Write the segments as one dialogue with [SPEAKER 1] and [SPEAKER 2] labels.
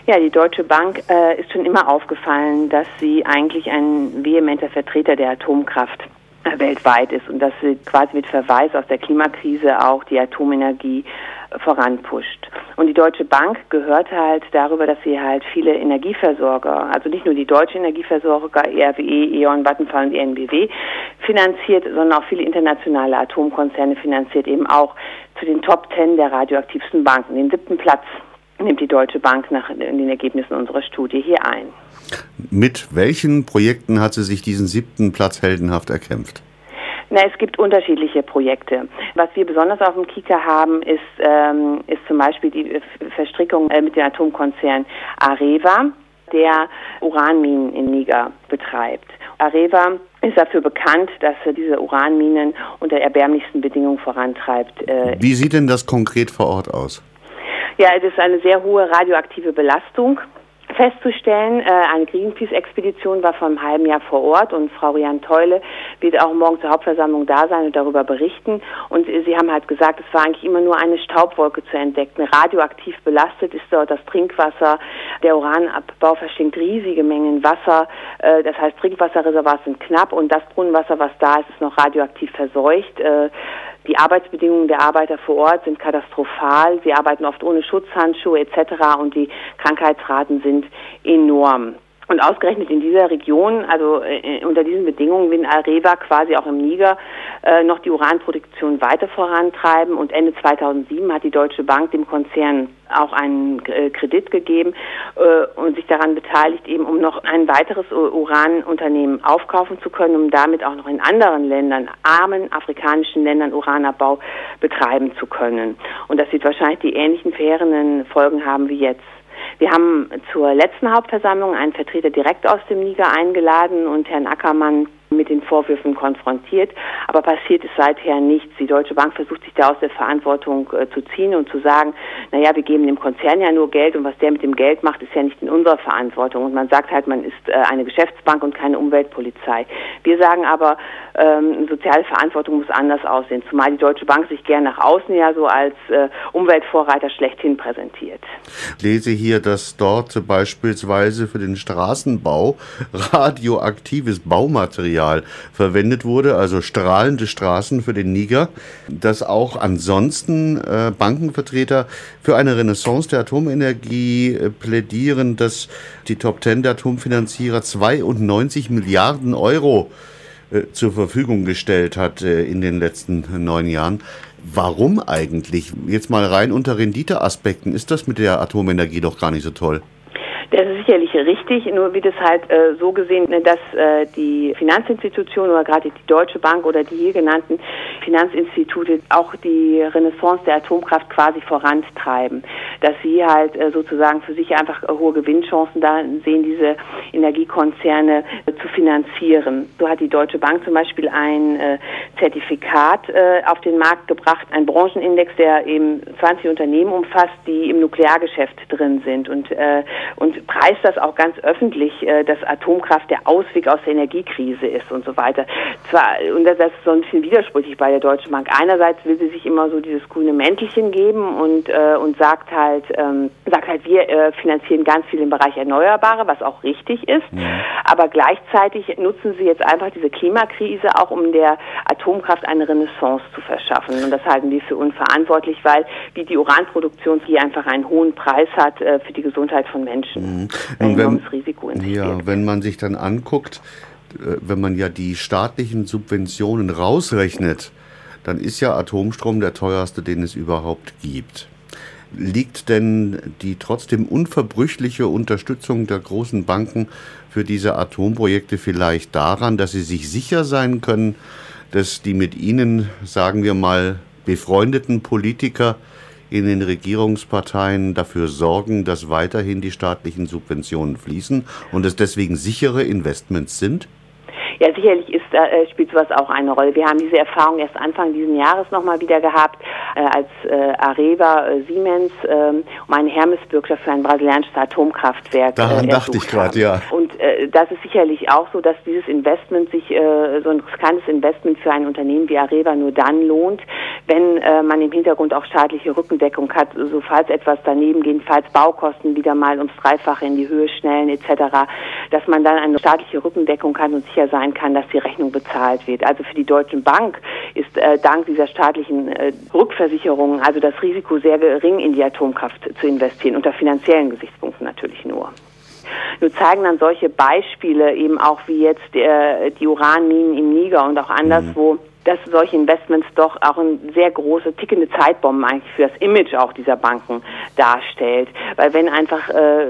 [SPEAKER 1] Ja, die Deutsche Bank ist schon immer aufgefallen, dass sie eigentlich ein vehementer Vertreter der Atomkraft weltweit ist und dass sie quasi mit Verweis aus der Klimakrise auch die Atomenergie voranpusht. Und die Deutsche Bank gehört halt darüber, dass sie halt viele Energieversorger, also nicht nur die deutsche Energieversorger, RWE, E.ON, Vattenfall und EnBW finanziert, sondern auch viele internationale Atomkonzerne finanziert, eben auch zu den Top 10 der radioaktivsten Banken. Den 7. Platz nimmt die Deutsche Bank nach den Ergebnissen unserer Studie hier ein.
[SPEAKER 2] Mit welchen Projekten hat sie sich diesen 7. Platz heldenhaft erkämpft?
[SPEAKER 1] Na, es gibt unterschiedliche Projekte. Was wir besonders auf dem Kieker haben, ist zum Beispiel die Verstrickung mit dem Atomkonzern Areva, der Uranminen in Niger betreibt. Areva ist dafür bekannt, dass er diese Uranminen unter erbärmlichsten Bedingungen vorantreibt.
[SPEAKER 2] Wie sieht denn das konkret vor Ort aus?
[SPEAKER 1] Ja, es ist eine sehr hohe radioaktive Belastung festzustellen. Eine Greenpeace-Expedition war vor einem halben Jahr vor Ort und Frau Rian Teule wird auch morgen zur Hauptversammlung da sein und darüber berichten. Und sie haben halt gesagt, es war eigentlich immer nur eine Staubwolke zu entdecken. Radioaktiv belastet ist dort das Trinkwasser. Der Uranabbau verschlingt riesige Mengen Wasser. Das heißt, Trinkwasserreservoirs sind knapp und das Brunnenwasser, was da ist, ist noch radioaktiv verseucht. Die Arbeitsbedingungen der Arbeiter vor Ort sind katastrophal. Sie arbeiten oft ohne Schutzhandschuhe etc. und die Krankheitsraten sind enorm. Und ausgerechnet in dieser Region, also unter diesen Bedingungen, will Areva quasi auch im Niger noch die Uranproduktion weiter vorantreiben. Und Ende 2007 hat die Deutsche Bank dem Konzern auch einen Kredit gegeben und sich daran beteiligt, eben um noch ein weiteres Uranunternehmen aufkaufen zu können, um damit auch noch in anderen Ländern, armen afrikanischen Ländern, Uranabbau betreiben zu können. Und das wird wahrscheinlich die ähnlichen verheerenden Folgen haben wie jetzt. Wir haben zur letzten Hauptversammlung einen Vertreter direkt aus dem Niger eingeladen und Herrn Ackermann mit den Vorwürfen konfrontiert, aber passiert ist seither nichts. Die Deutsche Bank versucht sich da aus der Verantwortung zu ziehen und zu sagen, naja, wir geben dem Konzern ja nur Geld und was der mit dem Geld macht, ist ja nicht in unserer Verantwortung. Und man sagt halt, man ist eine Geschäftsbank und keine Umweltpolizei. Wir sagen aber, soziale Verantwortung muss anders aussehen, zumal die Deutsche Bank sich gern nach außen ja so als Umweltvorreiter schlechthin präsentiert.
[SPEAKER 2] Ich lese hier, dass dort beispielsweise für den Straßenbau radioaktives Baumaterial verwendet wurde, also strahlende Straßen für den Niger, dass auch ansonsten Bankenvertreter für eine Renaissance der Atomenergie plädieren, dass die Top 10 der Atomfinanzierer 92 Milliarden Euro zur Verfügung gestellt hat in den letzten 9 Jahren. Warum eigentlich? Jetzt mal rein unter Renditeaspekten ist das mit der Atomenergie doch gar nicht so toll.
[SPEAKER 1] Das ist sicherlich richtig, nur wird es halt so gesehen, dass die Finanzinstitutionen oder gerade die Deutsche Bank oder die hier genannten Finanzinstitute auch die Renaissance der Atomkraft quasi vorantreiben, dass sie halt sozusagen für sich einfach hohe Gewinnchancen da sehen, diese Energiekonzerne zu finanzieren. So hat die Deutsche Bank zum Beispiel ein Zertifikat auf den Markt gebracht, ein Branchenindex, der eben 20 Unternehmen umfasst, die im Nukleargeschäft drin sind und preist das auch ganz öffentlich, dass Atomkraft der Ausweg aus der Energiekrise ist und so weiter. Und das ist so ein bisschen widersprüchlich bei der Deutschen Bank. Einerseits will sie sich immer so dieses grüne Mäntelchen geben und sagt halt, wir finanzieren ganz viel im Bereich Erneuerbare, was auch richtig ist. Ja. Aber gleichzeitig nutzen sie jetzt einfach diese Klimakrise auch, um der Atomkraft eine Renaissance zu verschaffen. Und das halten wir für unverantwortlich, weil wie die Uranproduktion hier einfach einen hohen Preis hat für die Gesundheit von Menschen.
[SPEAKER 2] Wenn man sich dann anguckt, wenn man ja die staatlichen Subventionen rausrechnet, dann ist ja Atomstrom der teuerste, den es überhaupt gibt. Liegt denn die trotzdem unverbrüchliche Unterstützung der großen Banken für diese Atomprojekte vielleicht daran, dass sie sich sicher sein können, dass die mit ihnen, sagen wir mal, befreundeten Politiker in den Regierungsparteien dafür sorgen, dass weiterhin die staatlichen Subventionen fließen und es deswegen sichere Investments sind?
[SPEAKER 1] Ja, sicherlich spielt sowas auch eine Rolle. Wir haben diese Erfahrung erst Anfang dieses Jahres nochmal wieder gehabt, als Areva Siemens um eine Hermes-Bürgschaft für ein brasilianisches Atomkraftwerk
[SPEAKER 2] daran dachte ich gerade, ja.
[SPEAKER 1] Und das ist sicherlich auch so, dass dieses Investment sich, so ein riskantes Investment für ein Unternehmen wie Areva nur dann lohnt, wenn man im Hintergrund auch staatliche Rückendeckung hat, so falls etwas daneben geht, falls Baukosten wieder mal ums Dreifache in die Höhe schnellen etc., dass man dann eine staatliche Rückendeckung hat und sicher sein kann, dass die Rechnung bezahlt wird. Also für die Deutsche Bank ist dank dieser staatlichen Rückversicherungen also das Risiko sehr gering, in die Atomkraft zu investieren, unter finanziellen Gesichtspunkten natürlich nur. Nur zeigen dann solche Beispiele eben auch wie jetzt die Uranminen im Niger und auch anderswo, dass solche Investments doch auch eine sehr große, tickende Zeitbombe eigentlich für das Image auch dieser Banken darstellt. Weil wenn einfach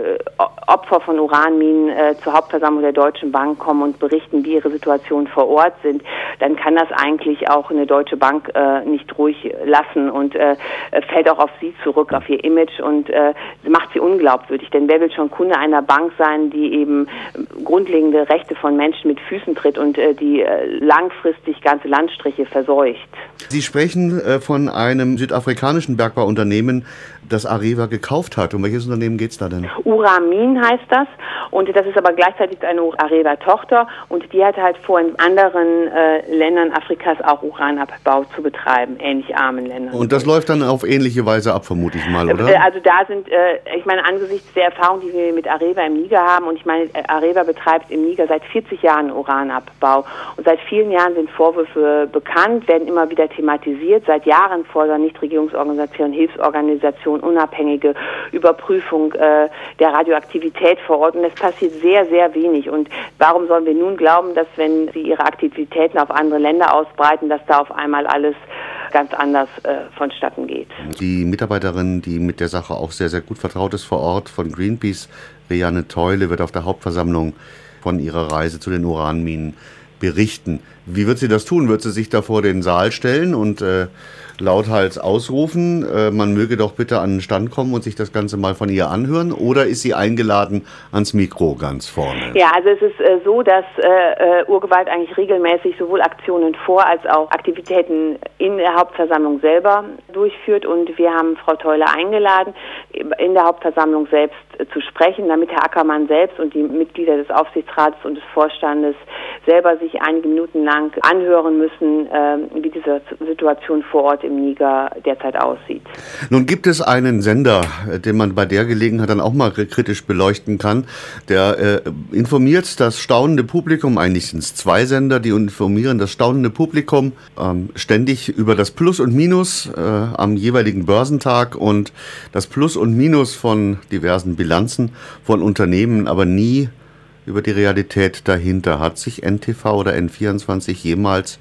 [SPEAKER 1] Opfer von Uranminen zur Hauptversammlung der Deutschen Bank kommen und berichten, wie ihre Situation vor Ort sind, dann kann das eigentlich auch eine Deutsche Bank nicht ruhig lassen und fällt auch auf sie zurück, auf ihr Image und macht sie unglaubwürdig. Denn wer will schon Kunde einer Bank sein, die eben grundlegende Rechte von Menschen mit Füßen tritt und die langfristig ganze Landstriche verseucht.
[SPEAKER 2] Sie sprechen von einem südafrikanischen Bergbauunternehmen, das Areva gekauft hat. Um welches Unternehmen geht es da denn?
[SPEAKER 1] Uramin heißt das und das ist aber gleichzeitig eine Areva-Tochter und die hat halt vor, in anderen Ländern Afrikas auch Uranabbau zu betreiben, ähnlich armen Ländern.
[SPEAKER 2] Und das läuft dann auf ähnliche Weise ab, vermute ich mal, oder?
[SPEAKER 1] Also da sind, ich meine, angesichts der Erfahrung, die wir mit Areva im Niger haben, und ich meine, Areva betreibt im Niger seit 40 Jahren Uranabbau und seit vielen Jahren sind Vorwürfe bekannt, werden immer wieder thematisiert. Seit Jahren fordern Nichtregierungsorganisationen, Hilfsorganisationen unabhängige Überprüfung der Radioaktivität vor Ort und es passiert sehr, sehr wenig. Und warum sollen wir nun glauben, dass wenn sie ihre Aktivitäten auf andere Länder ausbreiten, dass da auf einmal alles ganz anders vonstatten geht?
[SPEAKER 2] Die Mitarbeiterin, die mit der Sache auch sehr, sehr gut vertraut ist vor Ort von Greenpeace, Rianne Theule, wird auf der Hauptversammlung von ihrer Reise zu den Uranminen berichten. Wie wird sie das tun? Wird sie sich da vor den Saal stellen und lauthals ausrufen, man möge doch bitte an den Stand kommen und sich das Ganze mal von ihr anhören? Oder ist sie eingeladen ans Mikro ganz vorne?
[SPEAKER 1] Ja, also es ist so, dass Urgewalt eigentlich regelmäßig sowohl Aktionen vor als auch Aktivitäten in der Hauptversammlung selber durchführt. Und wir haben Frau Theule eingeladen, in der Hauptversammlung selbst zu sprechen, damit Herr Ackermann selbst und die Mitglieder des Aufsichtsrats und des Vorstandes selber sich einige Minuten lang anhören müssen, wie diese Situation vor Ort im Niger derzeit aussieht.
[SPEAKER 2] Nun gibt es einen Sender, den man bei der Gelegenheit dann auch mal kritisch beleuchten kann, der informiert das staunende Publikum, eigentlich sind es 2 Sender, die informieren das staunende Publikum ständig über das Plus und Minus am jeweiligen Börsentag und das Plus und Minus von diversen Bilanzen von Unternehmen, aber nie über die Realität dahinter. Hat sich NTV oder N24 jemals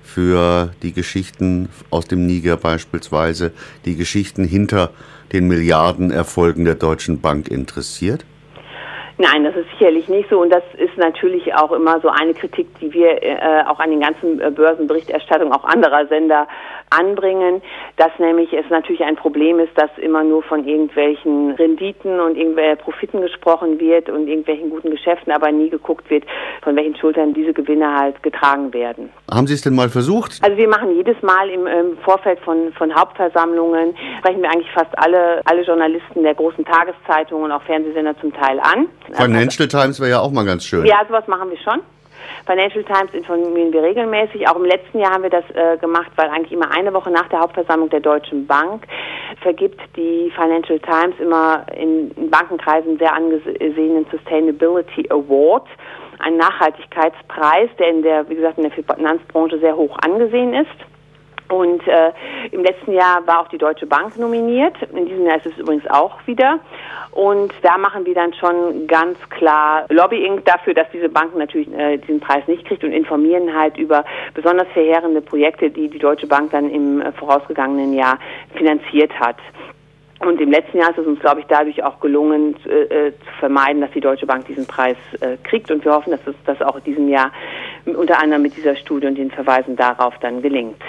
[SPEAKER 2] für die Geschichten aus dem Niger beispielsweise, die Geschichten hinter den Milliardenerfolgen der Deutschen Bank interessiert?
[SPEAKER 1] Nein, das ist sicherlich nicht so und das ist natürlich auch immer so eine Kritik, die wir auch an den ganzen Börsenberichterstattungen auch anderer Sender anbringen, dass nämlich es natürlich ein Problem ist, dass immer nur von irgendwelchen Renditen und irgendwelchen Profiten gesprochen wird und irgendwelchen guten Geschäften, aber nie geguckt wird, von welchen Schultern diese Gewinne halt getragen werden.
[SPEAKER 2] Haben Sie es denn mal versucht?
[SPEAKER 1] Also wir machen jedes Mal im Vorfeld von Hauptversammlungen, sprechen wir eigentlich fast alle Journalisten der großen Tageszeitungen und auch Fernsehsender zum Teil an.
[SPEAKER 2] Financial Times wäre ja auch mal ganz schön.
[SPEAKER 1] Ja, sowas machen wir schon. Financial Times informieren wir regelmäßig. Auch im letzten Jahr haben wir das gemacht, weil eigentlich immer eine Woche nach der Hauptversammlung der Deutschen Bank vergibt die Financial Times immer in Bankenkreisen sehr angesehenen Sustainability Award, einen Nachhaltigkeitspreis, der, wie gesagt, in der Finanzbranche sehr hoch angesehen ist. Und im letzten Jahr war auch die Deutsche Bank nominiert. In diesem Jahr ist es übrigens auch wieder. Und da machen wir dann schon ganz klar Lobbying dafür, dass diese Bank natürlich diesen Preis nicht kriegt und informieren halt über besonders verheerende Projekte, die die Deutsche Bank dann im vorausgegangenen Jahr finanziert hat. Und im letzten Jahr ist es uns, glaube ich, dadurch auch gelungen, zu vermeiden, dass die Deutsche Bank diesen Preis kriegt. Und wir hoffen, dass es das auch in diesem Jahr unter anderem mit dieser Studie und den Verweisen darauf dann gelingt.